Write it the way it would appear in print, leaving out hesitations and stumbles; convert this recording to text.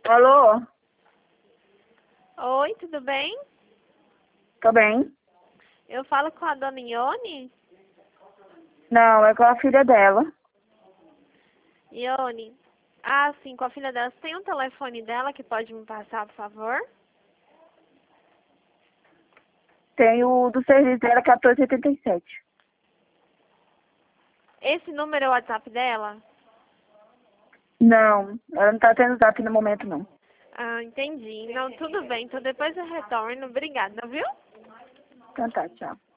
Alô? Oi, tudo bem? Tô bem? Eu falo com a dona Ione. Não, é com a filha dela. Ione, sim, com a filha dela. Você tem um telefone dela que pode me passar, por favor? Tem o do serviço dela, 1487. Esse número é o WhatsApp dela? Não, ela não tá tendo zap no momento, não. Ah, entendi. Não, tudo bem. Então depois eu retorno. Obrigada, viu? Então tá, tchau.